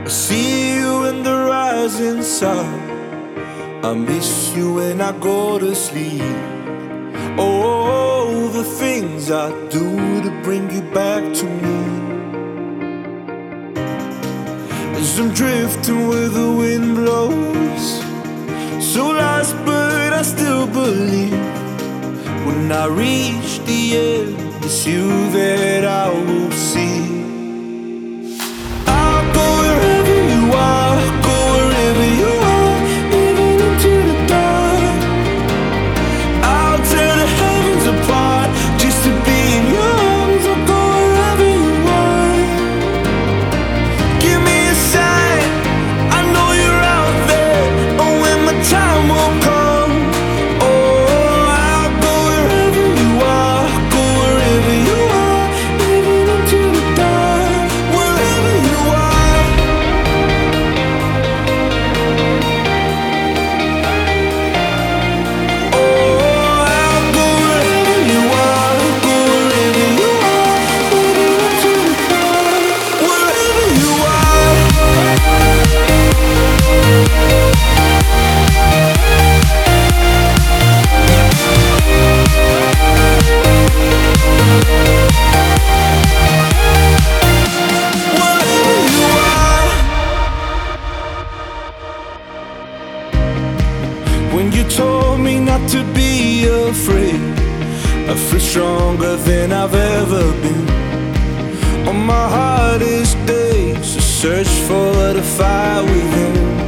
I see you in the rising sun. I miss you when I go to sleep. Oh, the things I do to bring you back to me. As I'm drifting where the wind blows, so lost but I still believe. When I reach the end, it's you that I will see. I'll go wherever you are, go wherever you are, even into the dark. I'll tear the heavens apart just to be in your arms. I'll go wherever you are. Give me a sign, I know you're out there. Oh, when my time will come. Oh, I'll go wherever you are, go wherever you are, even into the dark. Wherever you are. Oh, I'll go wherever you are, go wherever you are, even into the dark. Wherever you are. Wherever you are. When you told me not to be afraid, I feel stronger than I've ever been. On my hardest days, I search for the fire within.